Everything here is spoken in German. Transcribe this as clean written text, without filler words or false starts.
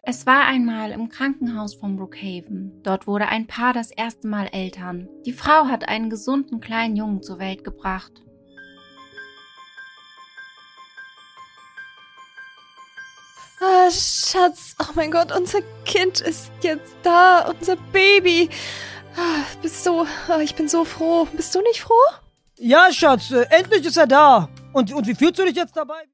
Es war einmal im Krankenhaus von Brookhaven. Dort wurde ein Paar das erste Mal Eltern. Die Frau hat einen gesunden kleinen Jungen zur Welt gebracht. Ah, Schatz, oh mein Gott, unser Kind ist jetzt da, unser Baby. Ich bin so froh. Bist du nicht froh? Ja, Schatz, endlich ist er da. Und wie fühlst du dich jetzt dabei?